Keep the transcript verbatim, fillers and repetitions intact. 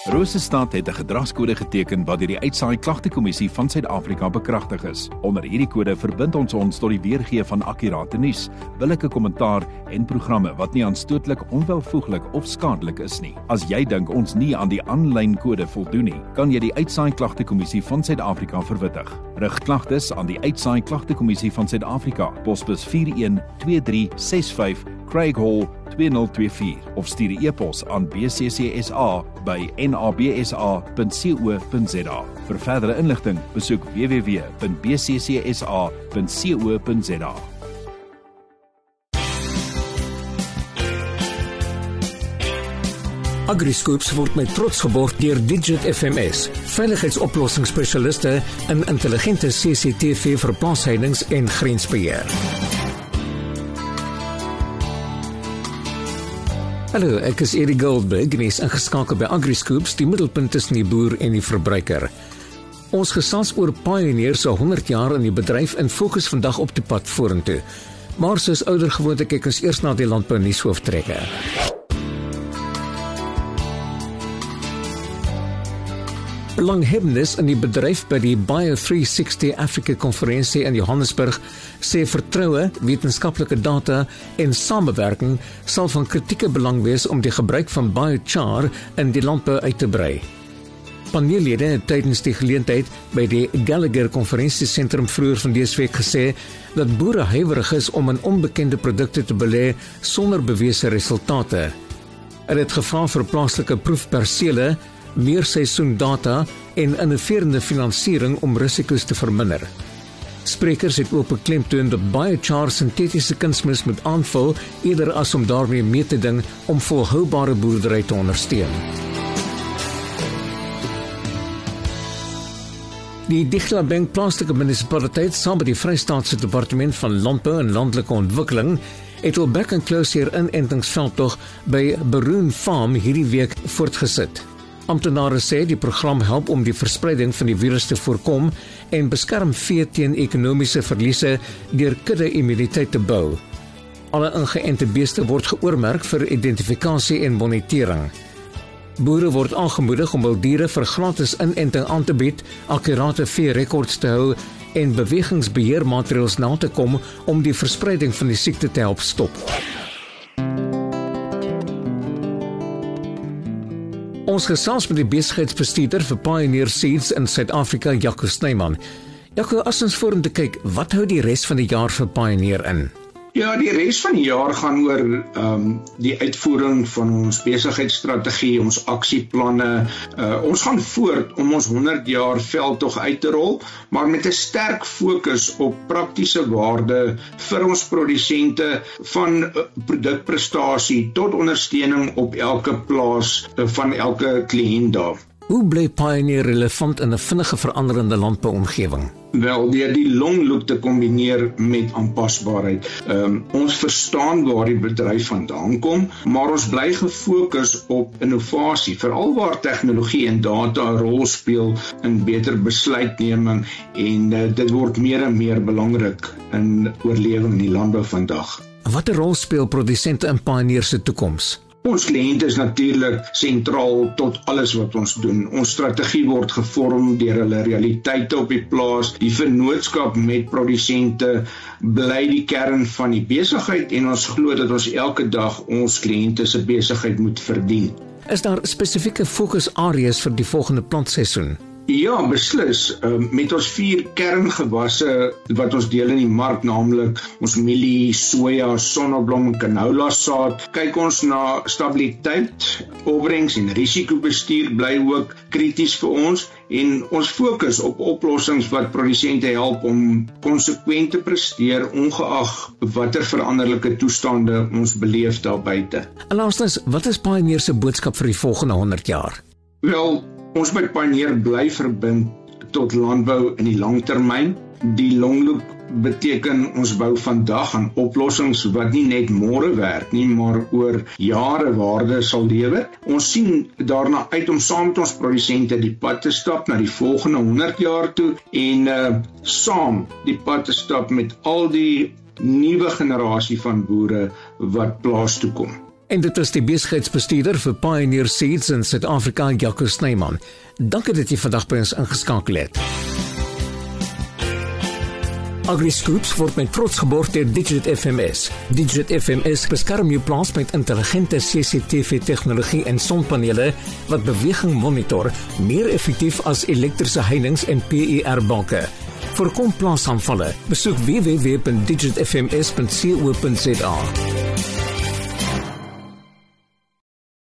Rosestad het 'n gedragskode geteken wat deur die Uitsaai Klagtekommissie van Suid-Afrika bekragtig is. Onder hierdie kode verbind ons ons tot die weergee van akkurate nuus, billike kommentaar en programme wat nie aanstootlik, onwelvoeglik of skadelik is nie. As jy dink ons nie aan die aanlyn kode voldoen nie, kan jy die Uitsaai Klagtekommissie van Suid-Afrika verwittig. Rig klagtes aan die Uitsaai Klagtekommissie van Suid-Afrika, posbus vier een twee drie ses vyf, Craig Hall twee nul twee vier of stuur 'n e-pos aan b c c s a by n a b s a punt co punt z a. Vir verdere inligting, besoek w w w punt b c c s a punt co punt z a. AgriScoops word met trots geborg deur Digit F M S, veiligheidsoplossingsspesialiste in intelligente C C T V vir plaasheidings en grensbeheer. Hallo, ek is Eddie Goldberg en is ingeskakel by AgriScoops, die middelpunt tussen die boer en die verbruiker. Ons gesels oor Pioneer se honderd jaar in die bedryf en fokus vandag op die pad vorentoe. Maar soos ouer gewoonte kyk ons eers na die landbou nuushooftrekke. Belanghebbendes in die bedryf by die Bio drie sestig Afrika konferensie in Johannesburg sê vertroue, wetenskaplike data en samewerking sal van kritieke belang wees om die gebruik van biochar in die landbou uit te brei. Paneellede het tydens die geleentheid by die Gallagher konferensiesentrum vroeër van dese week gesê dat boere huiwerig is om in onbekende produkte te belê sonder bewese resultate. Hulle het gevra vir plaaslike proefpersele, meer seisoendata en innoverende finansiering om risiko's te verminder. Sprekers het ook beklemtoon dat biochar sintetiese kunsmis moet aanvul eerder as om daarmee mee te ding om volhoubare boerdery te ondersteun. Die Dichtlabank plaaslike munisipaliteit saam met die Vrystaatse Departement van Landbou en Landelike Ontwikkeling het al back and close hier inentingsveldtog by Baroon Farm hierdie week voortgesit. Amptenare sê die program help om die verspreiding van die virus te voorkom en beskerm vee teen ekonomiese verliese deur kudde-immuniteit te bou. Alle ingeënte beeste word geoormerk vir identifikasie en monitering. Boere word aangemoedig om hul diere vir gratis inenting aan te bied, akkurate vee-rekords te hou en bewegingsbeheermaatreëls na te kom om die verspreiding van die siekte te help stop. Ons gesels met die besigheidsbestuurder vir Pioneer Seeds in Suid-Afrika, Jaco Snyman. Jaco, as ons vorentoe kyk, wat hou die res van die jaar vir Pioneer in? Ja, die res van die jaar gaan oor um, die uitvoering van ons besigheidsstrategie, ons aksieplanne. Uh, ons gaan voort om ons honderd jaar veldtog uit te rol, maar met 'n sterk fokus op praktiese waarde vir ons produsente van uh, produkprestasie tot ondersteuning op elke plaas uh, van elke kliënt daar. Hoe bly Pioneer relevant in 'n vinnige veranderende landbouomgewing? Wel, deur die long look te kombineer met aanpasbaarheid. Um, ons verstaan waar die bedryf vandaan kom, maar ons bly gefokus op innovasie, veral waar tegnologie en data 'n rol speel in beter besluitneming en uh, dit word meer en meer belangrik in oorlewing in die landbou vandag. Watter rol speel produsente in Pioneer se toekoms? Ons kliënt is natuurlik sentraal tot alles wat ons doen. Ons strategie word gevorm deur hulle realiteite op die plaas. Die vennootskap met produsente bly die kern van die besigheid en ons glo dat ons elke dag ons kliënte se besigheid moet verdien. Is daar spesifieke fokusareas vir die volgende plantseisoen? Ja, beslis. Um, met ons vier kerngewasse wat ons deel in die mark, naamlik ons mielie, soja, sonneblom en canola saad, kyk ons na stabiliteit, opbrengs en risikobestuur bly ook krities vir ons en ons fokus op oplossings wat produsente help om konsekwent te presteer ongeag watter veranderlike toestande ons beleef daar buite. En laastens, wat is Pioneer se boodskap vir die volgende honderd jaar? Wel, ons by Pioneer bly verbind tot landbou in die langtermyn. Die longloop beteken ons bou vandag aan oplossings wat nie net môre werk nie, maar oor jare waarde sal lewer. Ons sien daarna uit om saam met ons produsente die pad te stap na die volgende honderd jaar toe en uh, saam die pad te stap met al die nuwe generasie van boere wat plaas toe kom. En dit is die besigheidsbestuurder vir Pioneer Seeds in Suid-Afrika, Jaco Snyman. Dankie dat jy vandag by ons ingeskakel het. AgriScoops word met trots geborg deur Digit F M S. Digit F M S beskerm jou plaas met intelligente C C T V-tegnologie en sonpanele wat beweging monitor, meer effektief as elektriese heininge en P I R-banke. Voorkom plaasaanvalle. Besoek w w w punt digit f m s punt co punt za.